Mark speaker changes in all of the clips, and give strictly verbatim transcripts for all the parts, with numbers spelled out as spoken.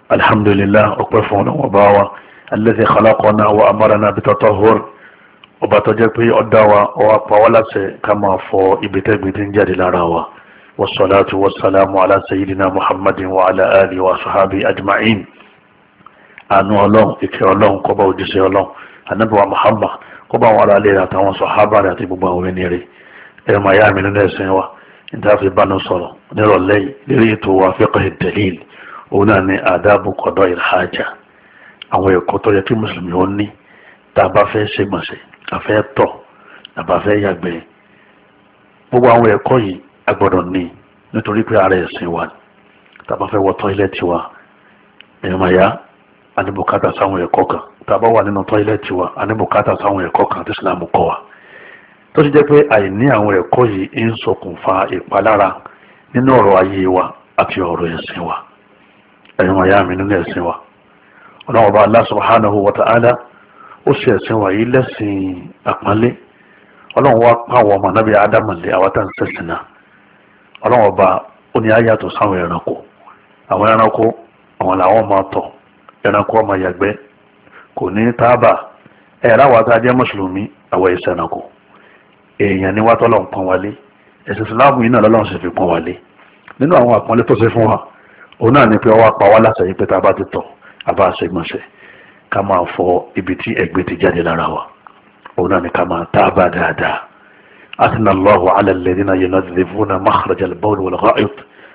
Speaker 1: alhamdulillah ọpẹ́ fún Ọlọ́run ọba wa alladhi khalaqana wa amarana bitatahhur ọba tó jẹ́ pé ó dá wa ó wá pa wá láṣẹ ká máa fọ ibi tẹ́gbìn tí ń jáde lára wa wassalatu wassalamu ala sayyidina muhammadin wa ala alihi wa sahabi ajma'in. àánú Ọlọ́run ìkẹ́ Ọlọ́run kó bá òjíṣẹ́ Ọlọ́run ànábì wa muhammad kó bá wọn ará ilé àtàwọn sàhábà rẹ̀ àti gbogbo àwọn ẹni rẹ̀ ẹ̀rọ màá yá mi nínú ẹ̀sìn wa níta fi bá ní sọ̀rọ̀ nírọ̀lẹ́ yìí lérí ètò wa fiqh ad-dalil òun náà ní àdábù qada il-haja àwọn ẹ̀kọ́ tó yẹ kí mùsùlùmí ó ní tá a bá fẹ́ ṣe gbọ̀nsẹ̀ a fẹ́ tọ̀ a bá fẹ́ yàgbẹ́ gbogbo àwọn ẹ̀kọ́ yìí a gbọ́dọ̀ ní nítorí pé ara ẹ̀sìn wa tá a bá fẹ́ wọ tọ́ílẹ̀tì wa ẹ̀rọ màá yá a ní bùkátà sáwọn ẹ̀kọ́ kan tá a bá wà nínú tọ́ílẹ̀tì wa a ní bùkátà sáwọn ẹ̀kọ́ kan tí Islam kọ́ wa tó ti jẹ́ pé àìní àwọn ẹ̀kọ́ yìí ń ṣokùnfà ìpalára nínú ọ̀rọ̀ ayé wa àti ọ̀rọ̀ ẹ̀sìn wa ẹ̀yìn wáyà mi nínú ẹ̀sìn wa ọlọ́run ọba Allah subhanahu wa ta'ala ó ṣe ẹ̀sìn wa yìí lẹ́sìn àpọ́nlé ọlọ́run wá pa àwọn ọmọ nábì ádámù lé àwọn tá à ń ṣẹ̀sìn náà ọlọ́run ọba ó ní ayàtọ̀ sáwọn ẹranko àwọn ẹranko àwọn làwọn máa tọ̀ ẹranko ọmọ yàgbẹ́ kò ní tábà ẹ̀rá wa tá a jẹ́ mùsùlùmí àwọn ẹ̀sẹ̀ ẹranko èèyàn ni wá tọ́lọ̀ ń pọ́n wálé ẹ̀sìn ìsìláàmù yìí náà lọ́lọ́run sì fi pọ́n wálé nínú àwọn àpọ́nlé tó ṣe fún wa òun náà ni pé ọwọ́ apá wa láṣẹ yìí pé tá a bá ti tọ̀ a bá ṣe gbọ̀nsẹ̀ ká máa fọ ibi tí ẹ̀gbẹ́ ti jáde lára wa òun náà ni ká máa tábà dáadáa athna Allahu ala alladhina yunadhifuna makhraj al-bawl wal-gha'it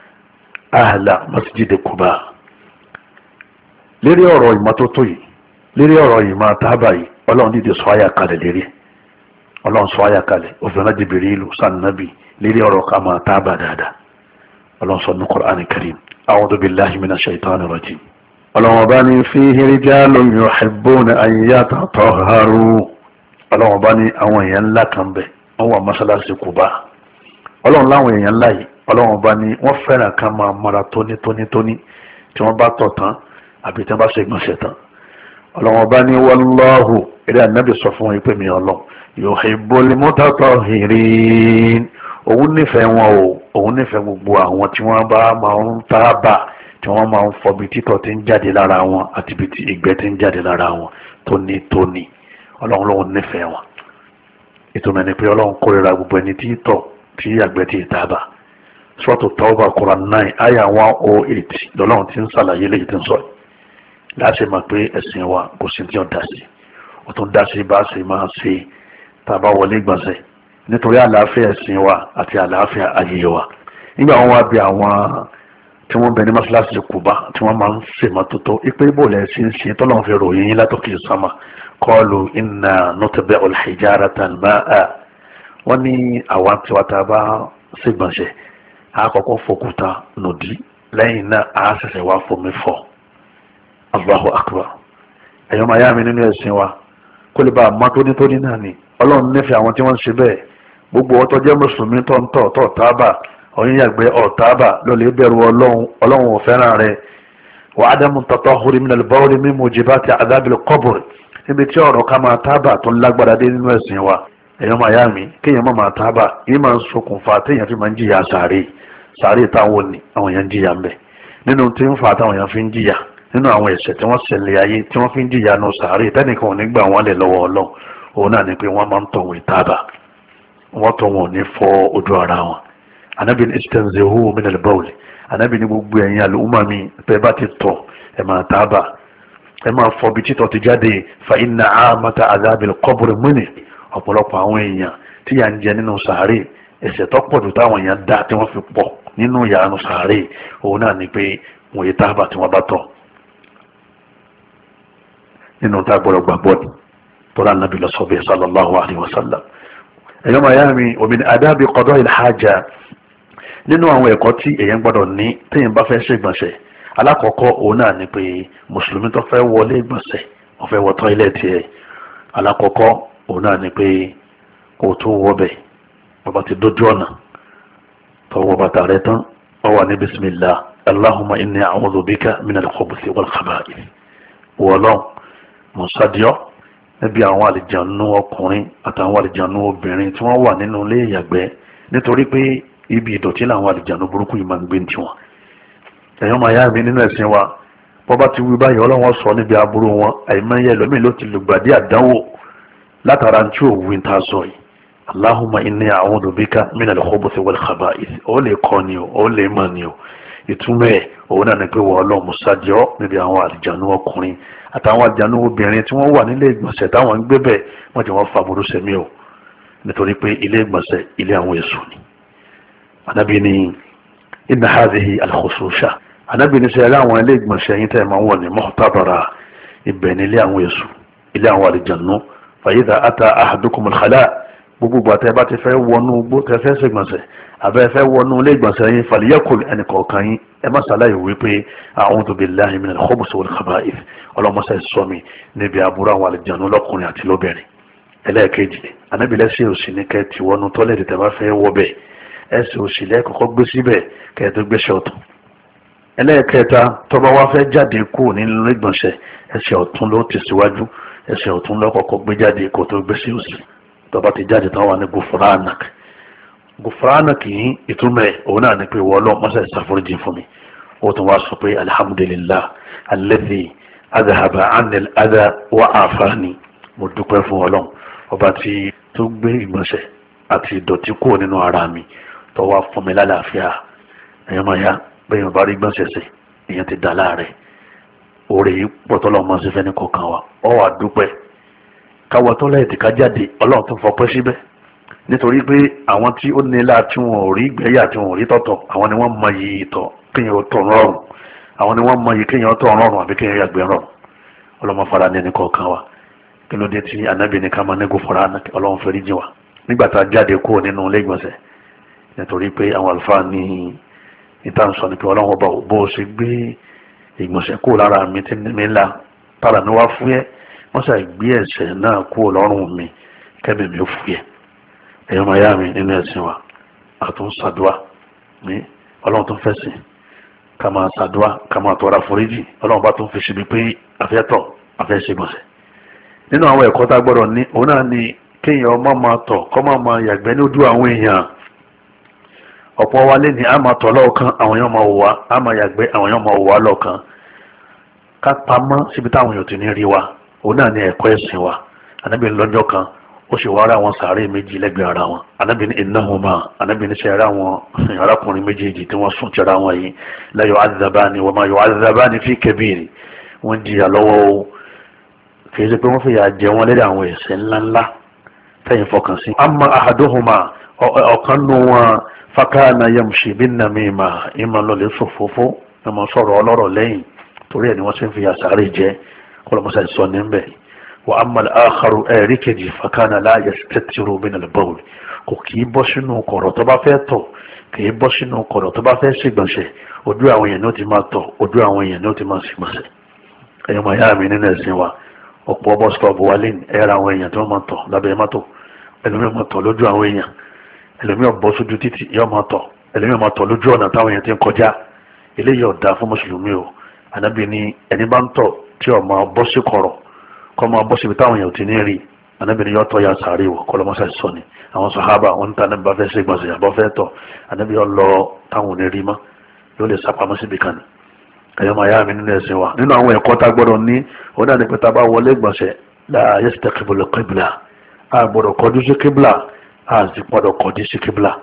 Speaker 1: ahla masjid Quba lérí ọ̀rọ̀ ìmọ́tótó yìí lérí ọ̀rọ̀ ìmọ̀ tábà yìí ọlọ́run dídì sọ àyà kalẹ̀ lérí ọlọ́run sọ àyà kalẹ̀ òfin náà Jibrilu sànnábì lérí ọ̀rọ̀ ká máa tábà dáadáa ọlọ́run sọ ní Qur'an Karim a'udhu billahi minash shaitani rajim ọlọ́run bá ní fihi rijalun yuhibbuna an yatatahharu ọlọ́run bá ní àwọn èèyàn ńlá kan bẹ̀ wọ́n wà mọ́sálásí Kùbá ọlọ́run láwọn èèyàn ńlá yìí ọlọ́run bá ní wọ́n fẹ́ràn ká máa mara tóní tóní tóní tí wọ́n bá tọ̀ tán àbí tí wọ́n bá ṣe gbọ̀nsẹ̀ tán ọlọ́run bá ní wallahu eré ànábì sọ fún wọn pé mi ọlọ́run yuhibbul mutatahhirin òun nífẹ̀ẹ́ wọn o òun nífẹ̀ẹ́ gbogbo àwọn tí wọ́n bá máa ń tábà tí wọ́n máa ń fọbi títọ́ tí ń jáde lára wọn àti ibi tí ìgbẹ́ tí ń jáde lára wọn tóní tóní ọlọ́run lóun nífẹ̀ẹ́ wọn ìtumọ̀ ẹni pé ọlọ́run kórìíra gbogbo ẹni tí tọ̀ tí àgbẹ̀ tí tábà Suratu Tawbah Quran nine ayah one oh eight lọ́lọ́run ti ń sàlàyé léyìí tí ń sọ láti mọ̀ pé ẹ̀sìn wa kò sí tí ó dá sí ó tún dá sí bá a ṣe máa ṣe tá a bá wọlé gbọ̀nsẹ̀ nítorí àlàáfíà ẹ̀sìn wa àti àlàáfíà ayé wa nígbà wọn wá bí àwọn tí wọ́n bẹ ní mọ́ṣáláṣí Kùbá tí wọ́n máa ń ṣèmọ́tótó ipe ibò lẹ̀ sí ń ṣe tọ́lọ́run fi ròyìn yín látòkè sánmà qalu inna nutbi'u al-hijarata al-ma'a wọ́n ní àwọn tiwa tá a bá ṣègbọ̀nsẹ̀ àkọ́kọ́ fòkúta nòdì lẹ́yìn náà a ṣẹ̀ṣẹ̀ wá fomi fọ̀ Allahu akbar ẹ̀yọ́ máa yá mi nínú ẹ̀sìn wa kó lè bá a mọ́ tónítóní náà ni ọlọ́run nífẹ̀ẹ́ àwọn tí wọ́n ń ṣe bẹ́ẹ̀ gbogbo ọtọ́ jẹ́ mùsùlùmí tó ń tọ̀ tọ̀ tábà ọ̀yìn yàgbẹ́ ọ̀tábà lọ́lẹ̀ bẹ̀rù ọlọ́run ọlọ́run ò fẹ́ràn rẹ̀ wa adamu tatahhuri min al-bawli min mujibati adhabil qabr níbi tí ọ̀rọ̀ ká máa tábà tó ń lágbára dé nínú ẹ̀sìn wa ẹ̀yọ́ máa yá mi kéèyàn má máa tábà yìí máa ń ṣokùnfà téèyàn fi máa ń jìyà sàárè sàárè táwọn ní àwọn èèyàn ń jìyà ń bẹ̀ nínú tí ń fa táwọn èèyàn fi ń jìyà nínú àwọn ẹ̀ṣẹ̀ tí wọ́n ṣẹlẹ̀ ayé tí wọ́n fi ń jìyà nù sàárè tẹ́nìkan ò ní gbà wọ́n lẹ̀ lọ́wọ́ ọlọ́run òun náà ni pé wọ́n máa ń tọ̀wé tábà wọ́n tọ̀ wọn ò ní fọ ojú ara wọn anabi ní istanzihu min al-bawl anabi ní gbogbo ẹ̀yin àlùmọ́ mi pé bá ti tọ̀ ẹ̀ máa tábà ẹ̀ máa fọ bí títọ̀ ti jáde fa inna amata adhabil qabr muni ọ̀pọ̀lọpọ̀ àwọn èèyàn tí yà ń jẹ nínú sàárè ẹ̀ṣẹ̀ tó pọ̀ jù táwọn èèyàn dá tí wọ́n fi pọ̀ nínú yàrá sàárè òun náà ni pé wọ́n yé tábà tí wọ́n bá tọ̀ nínú tá a gbọ́dọ̀ gbàgbọ́ ni tọ́lá nàbí lọ́sọ̀bẹ̀ sallallahu alayhi wa sallam ẹ̀yọ́ mayami omin adábi qada il-haja nínú àwọn ẹ̀kọ́ tí èyàn gbọ́dọ̀ ní téèyàn bá fẹ́ ṣe ìgbọ̀nsẹ̀ alákọ̀ọ́kọ́ òun náà ni pé mùsùlùmí tó fẹ́ wọlé ìgbọ̀nsẹ̀ wọ́n fẹ́ wọ tọ́ílẹ̀tì ẹ̀ alákọ̀ọ́kọ́ òun náà ni pé kò tó wọbẹ̀ bàbá ti dójú ọ̀nà tó wọ bàtà rẹ̀ tán wọ́n wà ní bismillah allahumma inni a'udhu bika min al-khubuthi wal khaba'ith wọ́lọ́n mọ̀sádìọ́ níbi àwọn àlìjànú ọkùnrin àtàwọn àlìjànú obìnrin tí wọ́n wà nínú ilé ìyàgbẹ́ nítorí pé ibi ìdọ̀tí làwọn àlìjànú burúkú yìí máa ń gbé ní tiwọn. ẹ̀yọ́ máa yá mi nínú ẹ̀sìn wa bọ́ bá ti wí báyìí ọlọ́wọ́n sọ níbi aburú wọn àìmọye lómi ló ti lùgbàdì àdánwò látara tí ò wí ta sọ yìí. Allahumma inni a'udhu bika minal khubuthi wal khaba'ith ó lè kọ́ ni o ó lè mọ̀ ni o ìtumọ̀ ẹ̀ òun náà ni pé wọ́n ọlọ́run mùsàdìọ́ níbi àwọn àlìjánu ọkùnrin àtàwọn àlìjánu obìnrin tí wọ́n wà nílé ìgbọ̀nsẹ̀ táwọn ń gbé bẹ́ẹ̀ wọ́n ti wọ́n fa burú sẹ́mi o nítorí pé ilé ìgbọ̀nsẹ̀ ilé àwọn èṣù ni. Ànábì ní inna hadhihi al-khususha Ànábì ní sẹ́yìn àwọn ilé ìgbọ̀nsẹ̀ yín tẹ́ ẹ̀ máa ń wọ̀ ní muhtabara ibẹ̀ ní ilé àwọn èṣù ilé àwọn àlìjánu fa idha ata ahadukum al-khala' gbogbo àtẹ bá ti fẹ́ wọnú gbó tẹ fẹ́ ṣègbọ̀nsẹ̀ àbẹ́ fẹ́ wọnú ilé ìgbọ̀nsẹ̀ yín falyaqul ẹnì kọ̀ọ̀kan yín ẹ má ṣàlàyé wípé a'udhu billahi minal khubuthi wal khaba'ith ọlọ́mọṣẹ́ sọ mi níbi àbúrò àwọn àlejànú lọ́kùnrin àti lóbìnrin. ẹlẹ́ẹ̀kejì anábìlẹ́sẹ̀ òsì ní kẹ́ ti wọnú tọ́lẹ̀tì tẹ bá fẹ́ wọ bẹ̀ ẹsẹ̀ òsì lẹ́ẹ̀kọ́kọ́ gbé síbẹ̀ kẹ́ ẹ tó gbéṣẹ́ ọ̀tún. ẹlẹ́ẹ̀kẹta tó bá wá fẹ́ jáde kú nínú ìgbọ̀nsẹ̀ ẹsẹ̀ ọ̀tún ló ti síwájú ẹsẹ̀ ọ̀tún ló kọ́kọ́ gbé jáde kó tó gbéṣẹ́ òsì tọba ti jáde tán wà ní gufranak gufranak yìí ìtumẹ̀ òun náà ni pé wọ́n lọ mọ́sẹ̀ ìsàforíjì fún mi ó tún wá sọ pé alhamdulillah alladhi adhaba anil adha wa afani mo dúpẹ́ fún ọlọ́run ọba tí tó gbé ìgbọ̀nsẹ̀ àti ìdọ̀tí kúrò nínú ara mi tó wá fún mi lálàáfíà ẹ̀yọ́ máa yá bẹ́ẹ̀ bá rí gbọ̀nsẹ̀ sí ìyẹn ti dà láàrẹ̀ òòrè yìí pọ̀ tọ́lọ́ mọ́ sí fẹ́ni kọ̀ọ̀kan wa ọ wà dúpẹ́ káwọ tọ́lẹ̀tì ká jáde ọlọ́run tó fọpẹ́ síbẹ̀ nítorí pé àwọn tí ó nílá tí wọn ò rí gbẹ́yà tí wọn ò rí tọ̀tọ̀ àwọn ni wọ́n mọ iyì ìtọ̀ kéèyàn tọ̀ rọrùn àwọn ni wọ́n mọ iyì kéèyàn tọ̀ rọrùn àbí kéèyàn yàgbẹ́ rọrùn ọlọ́mọ fara ní ẹnì kọ̀ọ̀kan wa kí ló dé tí anábì ní ká máa ní gòfòrà ọlọ́run fẹ́rí jìn wa nígbà tá a jáde kúrò nínú ilé ìgbọ̀nsẹ̀ nítorí pé àwọn àlùfáà ní ìtàn sọ ni pé ọlọ́run ọba bó o ṣe gbé ìgbọ̀nsẹ̀ kúrò lára mi tí mi ńlá tára mi wá fúyẹ́ wọ́n ṣe gbé ẹ̀ṣẹ̀ náà kúrò lọ́rùn mi kẹ́mi mi ó fúyẹ́ ẹ̀yọ́ máa yá mi nínú ẹ̀sìn wa àtún ṣàdúà ní ọlọ́run tó ń fẹ́ sìn ká máa ṣàdúà ká máa tọrọ àforíjì ọlọ́run bá tún fi síbi pé àfẹ́tọ̀ àfẹ́ṣègbọ̀nsẹ̀ nínú àwọn ẹ̀kọ́ tá a gbọ́dọ̀ ní òun náà ni kéèyàn ọmọ máa tọ̀ kọ́ máa máa yàgbẹ́ ní ojú àwọn èèyàn ọ̀pọ̀ wa lé ní a máa tọ̀ lọ́ọ̀kan àwọn èèyàn máa wò wá a máa yàgbẹ́ àwọn èèyàn máa wò wá lọ́ọ̀kan ká pamọ́ síbi táwọn èèyàn ti ní rí wa òun náà ní ẹ̀kọ́ ẹ̀sìn wa Ànábì ní lọ́jọ́ kan ó sì wá ara wọn sàárè méjì lẹ́gbẹ̀ẹ́ ara wọn Ànábì ní innahuma Ànábì ní sẹ́yìn ara wọn arákùnrin méjèèjì tí wọ́n sùn tẹ́ra wọn yìí la yu'adhabani wa ma yu'adhabani fi kabiri wọ́n jìyà lọ́wọ́ o kì í ṣe pé wọ́n fìyà jẹ wọn lédè àwọn ẹ̀ṣẹ̀ ńláńlá tẹ̀yìn fọkàn sí. amma ahaduhuma ọ̀kan nù wọn fakana yamshi bin namima ìmọ̀ lọ́lẹ̀ sọ̀fọ́fọ́ ìmọ̀ sọ̀rọ̀ ọlọ́rọ̀ lẹ́yìn torí ẹ̀ ni wọ́n ti ń fìyà sàárè jẹ kọlọmọsá sọ ní bẹ wa amma al-akharu ẹ̀rí kejì fakana la yastatiru min al-bawl kò kì í bọ́ sínú kọ̀rọ̀ tó bá fẹ́ tọ̀ kì í bọ́ sínú kọ̀rọ̀ tó bá fẹ́ ṣègbọ̀nsẹ̀ ojú àwọn èèyàn ní ó ti máa tọ̀ ojú àwọn èèyàn ní ó ti máa ṣègbọ̀nsẹ̀ ẹ̀yọ́ máa yá mi nínú ẹ̀sìn wa ọ̀pọ̀ bọ́ stọọbù wa lẹ́nu ẹ̀rọ àwọn èèyàn tí wọ́n máa tọ̀ lábẹ́ mọ́tò ẹlòmíì máa tọ̀ lójú àwọn èèyàn ẹlòmíì bọ́ sójú títì yóò máa tọ̀ ẹlòmíì máa tọ̀ lójú ọ̀nà táwọn èèyàn ti ń kọjá eléyìí ò dáa fún mùsùlùmí o Ànábì ní ẹni bá ń tọ̀ tí ò máa bọ́ sí kọ̀rọ̀ kọ́ máa bọ́ síbi táwọn èèyàn ti ní rí Ànábì ní yóò tọ́ ya sàárè wò kọ́lọ́mọ́sá sọ ni àwọn sàhábà wọn ń ta Ànábì bá fẹ́ ṣe gbọ̀nsẹ̀ àbọ̀ fẹ́ tọ̀ Ànábì yóò lọ táwọn ò ní rí mọ́ yóò lè sápamọ́ síbi kan ni ẹ̀yọ́ máa yá mi nínú ẹ̀sìn wa nínú àwọn ẹ̀kọ́ tá a gbọ́dọ̀ ní òun náà ní pé tá a bá wọlé gbọ̀nsẹ̀ la yastaqibilu qibla a gbọ́dọ̀ kọjú sí kíbla a sì gbọ́dọ̀ kọjú sí kíbla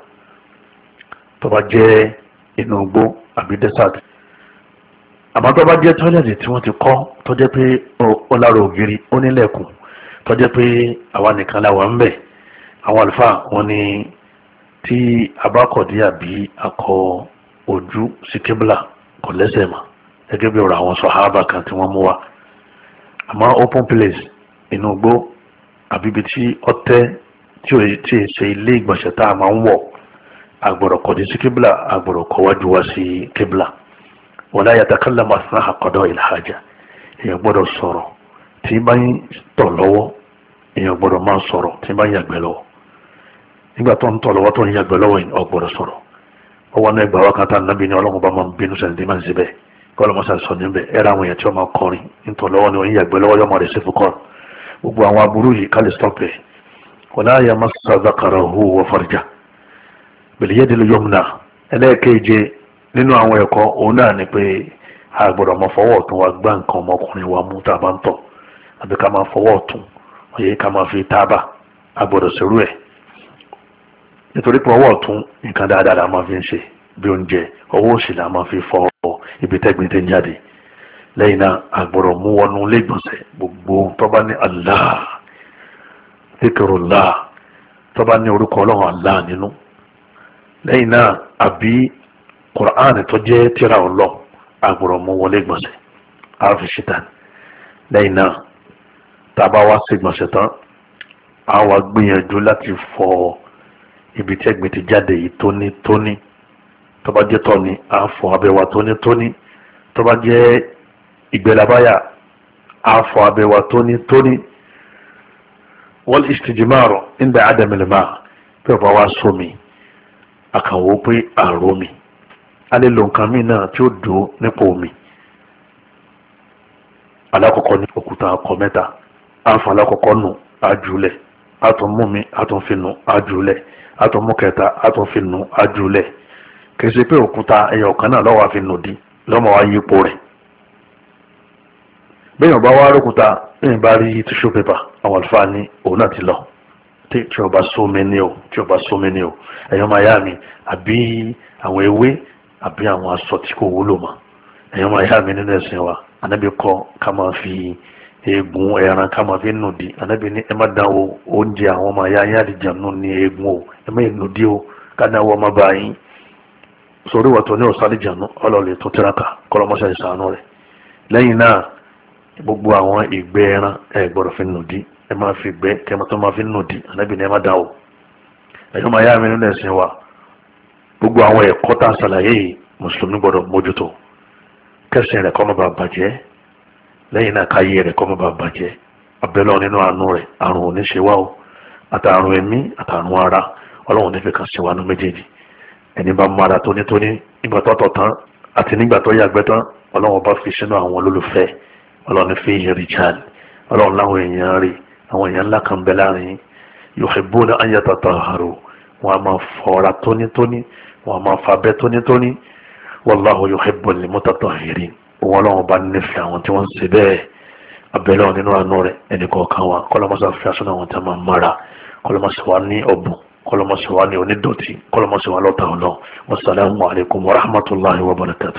Speaker 1: tó bá jẹ́ inú igbó àbí desert àmọ́ tó bá jẹ́ tọ́lẹ̀tì tí wọ́n ti kọ́ tó jẹ́ pé ó lára ògiri ó nílẹ̀kùn tó jẹ́ pé àwa nìkan la wà ń bẹ̀ àwọn àlùfáà wọn ni tí a bá kọ̀dí àbí akọ ojú sí kíbla kò lẹ́sẹ̀ mọ́ gẹ́gẹ́ bí ọ̀rọ̀ àwọn sọ̀hábà kan tí wọ́n mú wa àmọ́ open place inú igbó àbíbi tí ọtẹ́ tí ò tí ì ṣe ilé ìgbọ̀nsẹ̀ tá a máa ń wọ̀ agbọ̀rọ̀ kọ̀dí sí kíbla agbọ̀rọ̀ kọ̀wájú wá sí kíbla wala yatakallamu asna'a qada'i al-haja èèyàn gbọ́dọ̀ sọ̀rọ̀ tí bá ń tọ̀ lọ́wọ́ èèyàn gbọ́dọ̀ máa sọ̀rọ̀ tí bá ń yàgbẹ́ lọ́wọ́ nígbà tó ń tọ̀ lọ́wọ́ tó ń yàgbẹ́ lọ́wọ́ yìí ò gbọ́dọ̀ sọ̀rọ̀ ọwọ́ náà ẹgbàá wákàtà nàbí ni ọlọ́run bá máa ń bínú sẹ́ni tí máa ń ṣe bẹ́ẹ̀ kọ́lọ́ mọ́sá sọ níbẹ̀ ẹ̀rọ àwọn èèyàn tí wọ́n máa kọrin nítorí lọ́wọ́ ni wọ́n yàgbẹ́ lọ́wọ́ yọmọ rẹ̀ sí fún kọ́rọ̀ gbogbo àwọn aburú yìí kálí stọ́pẹ̀ wala yamassa dhakarahu wa farja bil yadil yumna ẹlẹ́ẹ̀keje nínú àwọn ẹ̀kọ́ òun náà ni pé a gbọ́dọ̀ máa fọwọ́ ọ̀tún wa gbá nǹkan ọmọkùnrin wa mú tá a bá ń tọ̀ àbí ká máa fọwọ́ ọ̀tún òye ká máa fi tábà a gbọ́dọ̀ ṣerú ẹ̀ nítorí pé ọwọ́ ọ̀tún nǹkan dáadáa la máa fi ń ṣe bí oúnjẹ, ọwọ́ òsì la máa fi fọ ibi tẹ́gbìn tẹ́ ń jáde. lẹ́yìn náà a gbọ́dọ̀ mú wọnú lẹ́gbọ̀nsẹ̀ gbogbo tó bá ní Allah dhikrullah tó bá ní orúkọ ọlọ́run Allah nínú. lẹ́yìn náà àbí Qur'an tó jẹ́ tírà ọlọ́run a gbọ́dọ̀ mú wọlé gbọ̀nsẹ̀ a fi ṣìtàn. lẹ́yìn náà tá a bá wá sí gbọ̀nsẹ̀ tán a wá gbìyànjú láti fọ ibi tí ẹ̀gbin ti jáde yìí tónítóní. tó bá jẹ́ tọ̀ ni a fọ abẹ́ wa tónítóní. tó bá jẹ́ ìgbẹ́lábáyà a fọ abẹ́ wa tónítóní. wal istijmar inda adam al-ma pé ọba wa sómi àkànwó pé àrò mi a lè lo nǹkan míì náà tí ó dùn nípa omi. alákọ̀ọ́kọ́ ní òkúta akọ mẹ́ta àǹfà alákọ̀ọ́kọ́ nù àjùlẹ̀ àtúnmú mi àtúnfinù àjùlẹ̀ àtúnmú kẹta àtúnfinù àjùlẹ̀ kìí pé òkúta ẹyọ kan náà lọ́wọ́ àfinù di lọ́mọ wa yípo rẹ̀. bẹ́ẹ̀ ọba wa rókúta bẹ́ẹ̀ bá rí tissue paper àwọn àlùfáà ní òun náà ti lọ tí ọba sómi ní o tí ọba sómi ní o ẹ̀yọ́ máa yá mi àbí àwọn ewé àbí àwọn aṣọ tí kò wúlò mọ́ ẹ̀yọ́ máa yá mi nínú ẹ̀sìn wa ànábì kọ́ ká máa fi eegun ẹran ká máa fi nù di ànábì ní ẹ má dán o oúnjẹ àwọn ọmọ ayá yín àdìjànú ní eegun o ẹ má nù di o ká dán o ọmọ bá yín sórí wàtò ní ọ̀sán àdìjànú ọlọ́ọ̀lẹ̀ tó tiraka kọ́lọ́mọṣẹ́ ìsànú rẹ̀. lẹ́yìn náà gbogbo àwọn ìgbẹ́ ẹran ẹ gbọ́dọ̀ fi nù di ẹ máa fi gbẹ́ kẹ́ ẹ tó máa fi nù di ànábì ní ẹ má dán o ẹ̀yọ́ máa yá mi nínú ẹ̀sìn wa gbogbo àwọn ẹ̀kọ́ tá a ṣàlàyé yìí mùsùlùmí gbọ́dọ̀ mójútó kẹsìn rẹ̀ kó má bàa bàjẹ́ lẹ́yìn náà káyé rẹ̀ kó má bàa bàjẹ́ abẹ́lẹ́ nínú àánú rẹ̀ àrùn ò ní ṣe wá o àtàrùn ẹ̀mí àtàrùn ara ọlọ́run ní fi kàn ṣe wá ní méjèèjì. ẹni bá mara tónítóní nígbà tó tọ̀ tán àti nígbà tó yàgbẹ́ tán ọlọ́run bá fi sínú àwọn olólùfẹ́ ọlọ́run fi yẹn rìchard ọlọ́run láwọn èèyàn rí àwọn èèyàn ńlá kan bẹ láàrin yuhibbuna an yatatahharu wọn a máa fọra tónítóní wọn a máa fabẹ́ tónítóní wallahu yuhibbul mutatahhirin wọn ọlọ́run bá nífẹ̀ẹ́ àwọn tí wọ́n ń ṣe bẹ́ẹ̀ abẹ́lẹ́ nínú àánú rẹ̀ ẹnì kọ̀ọ̀kan wa kọ́lọ́mọ́sá fi aṣọ àwọn tí wọ́n máa mara kọ́lọ́mọ́sá wa ní ọ̀bùn kọ́lọ́mọ́sá wa ní onídọ̀tí kọ́lọ́mọ́sá wa lọ́ta ọlọ́run wassalamu alaikum wa rahmatullahi wa barakatuh.